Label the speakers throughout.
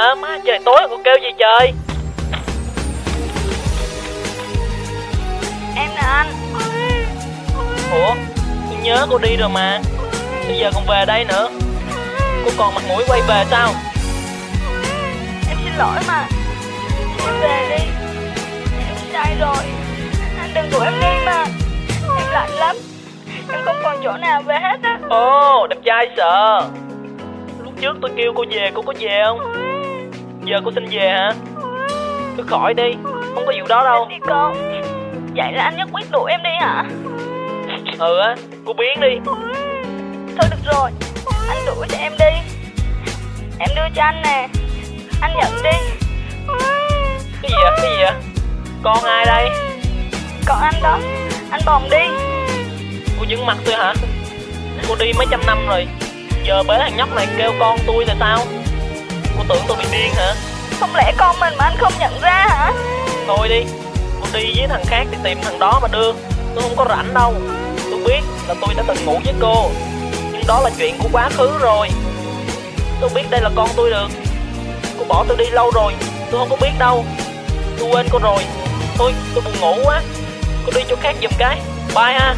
Speaker 1: hả? Má trời tối rồi, cô kêu gì trời?
Speaker 2: Em nè anh.
Speaker 1: Ủa, tôi nhớ cô đi rồi mà. Bây giờ còn về đây nữa. Cô còn mặt mũi quay về sao?
Speaker 2: Em xin lỗi mà. Em về đi. Em sai rồi. Anh đừng đuổi em đi mà. Em lạnh lắm. Em không còn chỗ nào về hết á.
Speaker 1: Ồ, đẹp trai sợ. Lúc trước tôi kêu cô về, cô có về không? Giờ cô xin về hả? Cứ khỏi đi, không có vụ đó đâu.
Speaker 2: Đi con. Vậy là anh nhất quyết đuổi em đi hả?
Speaker 1: Ừ á, cô biến đi.
Speaker 2: Thôi được rồi, anh đuổi cho em đi. Em đưa cho anh nè. Anh nhận đi.
Speaker 1: Cái gì vậy? Cái gì vậy? Con ai đây?
Speaker 2: Còn anh đó. Anh bồng đi.
Speaker 1: Cô giỡn mặt tôi hả? Cô đi mấy trăm năm rồi, giờ bế thằng nhóc này kêu con tôi là sao? Cô tưởng tôi bị điên hả?
Speaker 2: Không lẽ con mình mà anh không nhận ra hả?
Speaker 1: Thôi đi, cô đi với thằng khác thì tìm thằng đó mà đưa. Tôi không có rảnh đâu. Tôi biết là tôi đã từng ngủ với cô, nhưng đó là chuyện của quá khứ rồi. Tôi biết đây là con tôi được. Cô bỏ tôi đi lâu rồi, tôi không có biết đâu. Tôi quên cô rồi. Thôi, tôi buồn ngủ quá. Cô đi chỗ khác giùm cái. Bye ha.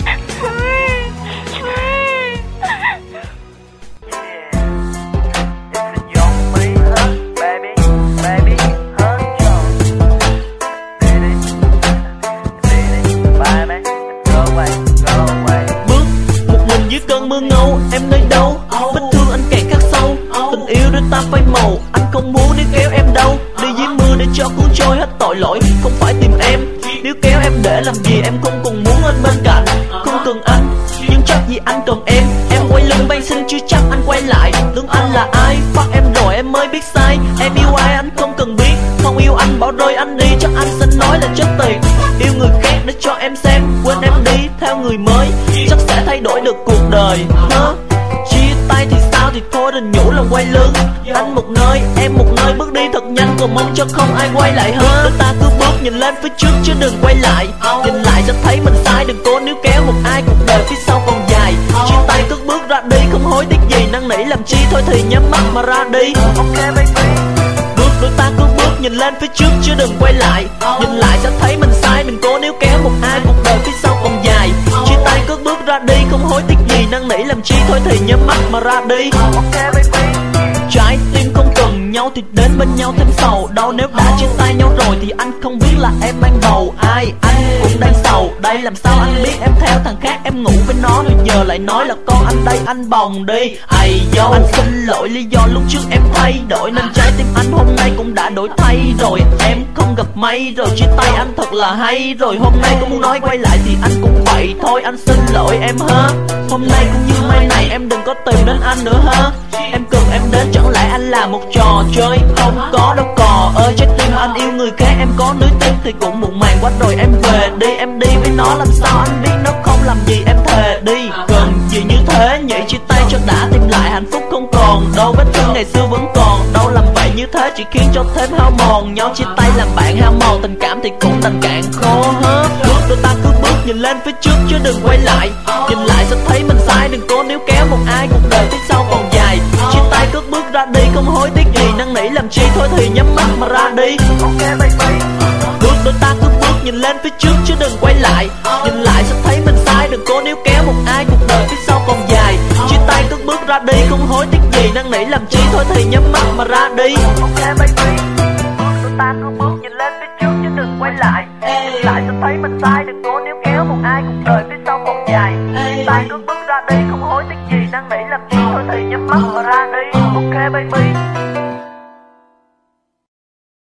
Speaker 3: Bước một mình dưới cơn mưa ngâu, em nơi đâu? Vết thương anh càng khắc sâu. Tình yêu đôi ta phai màu, anh không muốn níu kéo em đâu. Đi dưới mưa để cho cuốn trôi hết tội lỗi, không phải tìm em. Níu kéo em để làm gì, em không còn muốn anh bên cạnh. Không cần anh, nhưng chắc gì anh cần em. Em quay lưng bay xin chưa chắc anh quay lại. Tưởng anh là ai, bắt em rồi em mới biết sai. Em yêu ai anh không cần biết, không yêu anh bỏ rơi anh đi. Chắc anh sẽ nói là chết tiệt. Yêu người khác để cho em xem, quên em đi theo người mới, chắc sẽ thay đổi được cuộc đời. Chia tay thì sao thì thôi, đừng nhủ là quay lưng. Anh một nơi, em một nơi, bước đi thật nhanh, còn mong cho không ai quay lại hơn. Đôi ta cứ bước nhìn lên phía trước chứ đừng quay lại. Nhìn lại sẽ thấy mình sai, đừng cố níu kéo một ai, cuộc đời phía sau còn dài. Chia tay cất bước ra đi, không hối tiếc gì, năn nỉ làm chi, thôi thì nhắm mắt mà ra đi. Ok baby. Đôi ta cứ bước nhìn lên phía trước chứ đừng quay lại. Nhìn lại sẽ thấy mình sai, đừng cố níu kéo một ai, cuộc đời phía sau còn dài. Chia tay cất bước ra đi, không hối tiếc gì, năn nỉ làm chi, thôi thì nhắm mắt mà ra đi. Trái tim không cần nhau thì đến bên nhau thêm sầu. Đâu nếu đã chia tay nhau rồi thì anh không biết là em mang bầu ai. Anh cũng đang sầu đây, làm sao anh biết em theo thằng khác, em ngủ với nó rồi giờ lại nói là con anh đây, anh bồng đi. Ây do anh xin lỗi, lý do lúc trước em thay đổi nên trái tim anh hôm nay cũng đã đổi thay rồi. Em không gặp may rồi, chia tay anh thật là hay rồi. Hôm nay có muốn nói quay lại thì anh cũng vậy thôi, anh xin lỗi em ha. Hôm nay cũng như mai này em đừng có tìm đến anh nữa ha. Em cần em đến chẳng lẽ anh là một trò chơi, không có đâu cò ơi. Trái tim anh yêu người khác, em có lưới tim thì cũng muộn màng quá rồi. Em về đi, em đi với nó làm sao anh biết nó không làm gì, em thề đi. Cần gì như thế nhỉ, chia tay cho đã tìm lại hạnh phúc không còn đâu. Vết thương ngày xưa vẫn còn đâu, làm vậy như thế chỉ khiến cho thêm hao mòn nhau. Chia tay làm bạn hao mòn tình cảm thì cũng thành cạn khô hết. Bước đôi ta cứ bước nhìn lên phía trước chứ đừng quay lại. Nhìn lại sẽ thấy mình sai, đừng cố níu kéo một ai, cuộc đời phía sau còn dài. Chia tay cất bước ra đi, không hối tiếc gì, năn nỉ làm chi, thôi thì nhắm mắt mà ra đi. Ok baby. Bước đôi ta cứ bước nhìn lên phía trước chứ đừng quay lại. Nhìn lại sẽ thấy mình sai, đừng cố níu kéo một ai, cuộc đời phía sau còn dài. Chia tay cất bước ra đi, không hối tiếc gì, năn nỉ làm chi, thôi thì nhắm mắt mà ra đi. Ok baby. Đôi ta cứ bước nhìn lên phía trước chứ đừng quay lại. Nhìn lại sẽ thấy mình sai, đừng cố níu kéo một ai, cuộc đời phía sau còn dài. Chia tay cất bước ra đi, không hối tiếc gì, năn nỉ làm chi, thôi thì nhắm mắt mà ra đi. Ok baby.